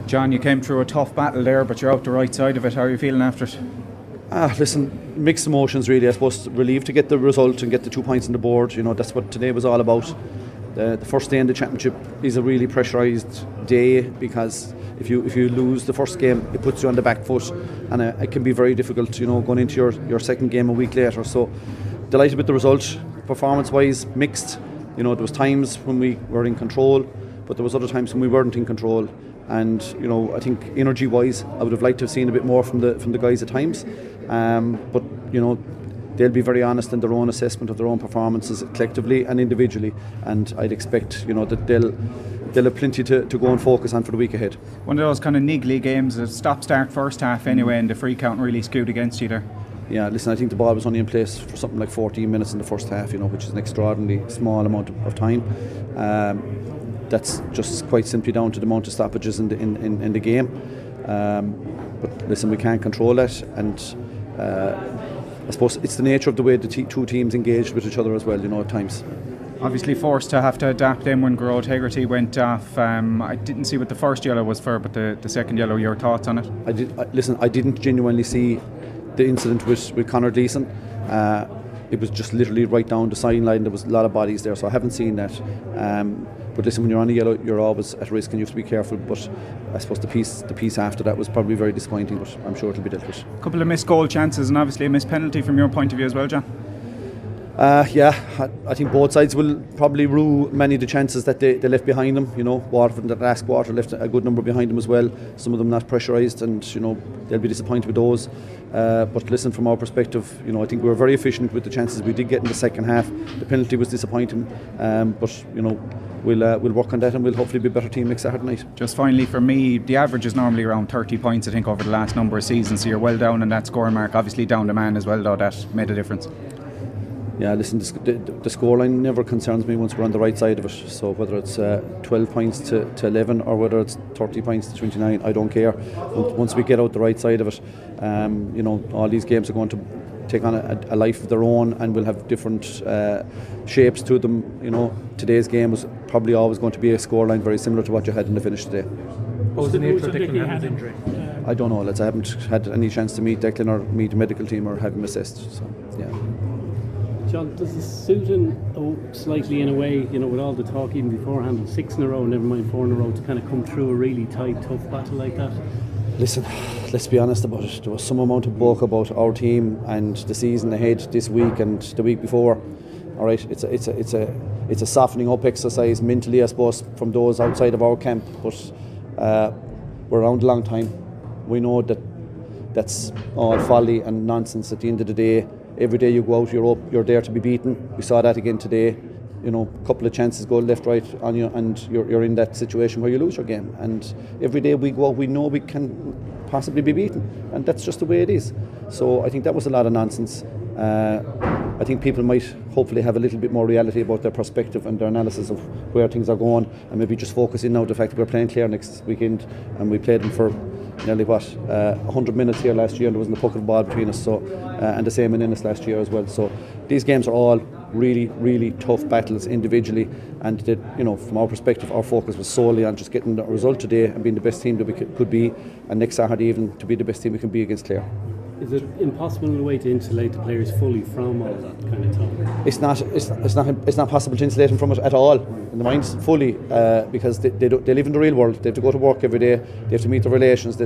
John, you came through a tough battle there, but you're out the right side of it. How are you feeling after it? Listen, mixed emotions really. I suppose relieved to get the result and get the 2 points on the board. That's what today was all about. The first day in the championship is a really pressurised day because if you lose the first game, it puts you on the back foot, and it can be very difficult, going into your second game a week later. So delighted with the result. Performance-wise, mixed. There was times when we were in control, but there was other times when we weren't in control. And I think energy-wise, I would have liked to have seen a bit more from the guys at times. But they'll be very honest in their own assessment of their own performances collectively and individually, and I'd expect that they'll have plenty to go and focus on for the week ahead. One of those kind of niggly games, a stop-start first half anyway, and the free count really skewed against you there. Yeah, listen, I think the ball was only in place for something like 14 minutes in the first half, which is an extraordinarily small amount of time. That's just quite simply down to the amount of stoppages in the game. But listen, we can't control that, and I suppose it's the nature of the way the two teams engaged with each other as well, at times. Obviously forced to have to adapt then when Grove Hegarty went off. I didn't see what the first yellow was for, but the second yellow, your thoughts on it? I didn't genuinely see the incident with Conor Gleeson. It was just literally right down the sideline. There was a lot of bodies there, so I haven't seen that. But listen, when you're on a yellow, you're always at risk and you have to be careful. But I suppose the piece after that was probably very disappointing, but I'm sure it'll be dealt with. A couple of missed goal chances and obviously a missed penalty from your point of view as well, John. I think both sides will probably rue many of the chances that they left behind them. Waterford in that last quarter left a good number behind them as well. Some of them not pressurised, and they'll be disappointed with those. But listen, from our perspective, I think we were very efficient with the chances we did get in the second half. The penalty was disappointing, but we'll work on that, and we'll hopefully be a better team next Saturday night. Just finally for me, the average is normally around 30 points, I think, over the last number of seasons. So you're well down on that scoring mark. Obviously down the man as well, though. That made a difference. Yeah, listen, the scoreline never concerns me once we're on the right side of it. So whether it's 12 points to 11 or whether it's 30 points to 29, I don't care. Once we get out the right side of it, all these games are going to take on a life of their own, and we'll have different shapes to them. Today's game was probably always going to be a scoreline very similar to what you had in the finish today. What was the nature of Declan's injury? I don't know, lads. I haven't had any chance to meet Declan or meet the medical team or have him assessed. So, yeah. John, does it suit him slightly in a way, with all the talk even beforehand, 6 in a row, never mind 4 in a row, to kind of come through a really tight, tough battle like that? Listen, let's be honest about it. There was some amount of talk about our team and the season ahead this week and the week before. All right, it's a softening up exercise mentally, I suppose, from those outside of our camp. But we're around a long time. We know that that's all folly and nonsense at the end of the day. Every day you go out, you're there to be beaten. We saw that again today. A couple of chances go left, right on you, and you're in that situation where you lose your game. And every day we go out, we know we can possibly be beaten, and that's just the way it is. So I think that was a lot of nonsense. I think people might hopefully have a little bit more reality about their perspective and their analysis of where things are going, and maybe just focus in now on the fact that we're playing Clare next weekend, and we played them for nearly 100 minutes here last year, and there wasn't a puck of ball between us. So and the same in Ennis last year as well. So these games are all really, really tough battles individually, and from our perspective, our focus was solely on just getting the result today and being the best team that we could be, and next Saturday even to be the best team we can be against Clare. Is it impossible in a way to insulate the players fully from all that kind of talk? It's not possible to insulate them from it at all in the minds fully, because they live in the real world. They have to go to work every day. They have to meet their relations.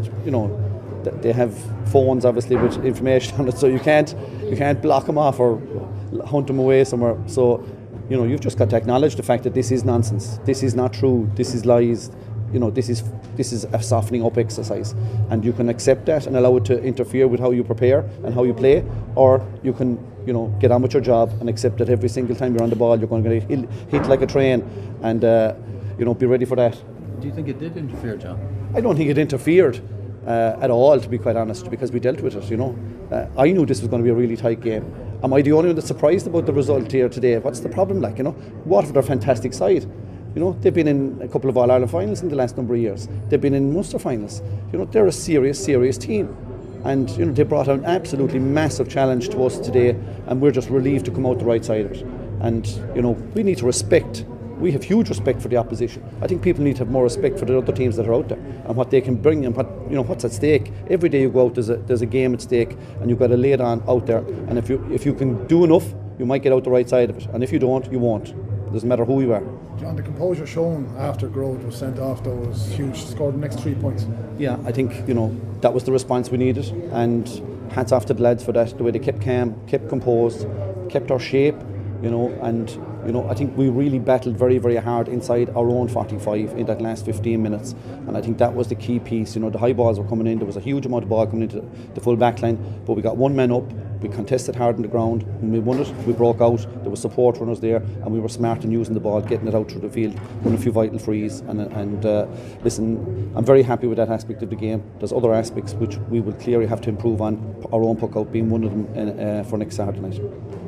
They have phones obviously with information on it, so you can't block them off or hunt them away somewhere. So you've just got to acknowledge the fact that this is nonsense. This is not true. This is lies. This is a softening up exercise, and you can accept that and allow it to interfere with how you prepare and how you play, or you can get on with your job and accept that every single time you're on the ball you're going to get hit like a train, and be ready for that. Do you think it did interfere, John? I don't think it interfered at all, to be quite honest, because we dealt with it. I knew this was going to be a really tight game. Am I the only one that's surprised about the result here today? What's the problem like? Waterford are a fantastic side. They've been in a couple of All-Ireland finals in the last number of years. They've been in Munster finals. They're a serious team. And they brought an absolutely massive challenge to us today, and we're just relieved to come out the right side of it. And we need to respect we have huge respect for the opposition. I think people need to have more respect for the other teams that are out there and what they can bring and what's at stake. Every day you go out, there's a game at stake, and you've got to lay it on out there. And if you can do enough, you might get out the right side of it. And if you don't, you won't. It doesn't matter who you are. John, the composure shown after Grode was sent off, though, was huge. Scored the next 3 points. Yeah, I think that was the response we needed, and hats off to the lads for that. The way they kept calm, kept composed, kept our shape, and I think we really battled very, very hard inside our own 45 in that last 15 minutes, and I think that was the key piece. The high balls were coming in. There was a huge amount of ball coming into the full back line, but we got one man up. We contested hard on the ground. When we won it, we broke out. There was support runners there, and we were smart in using the ball, getting it out through the field, won a few vital frees. And listen, I'm very happy with that aspect of the game. There's other aspects which we will clearly have to improve on. Our own puck out being one of them for next Saturday night.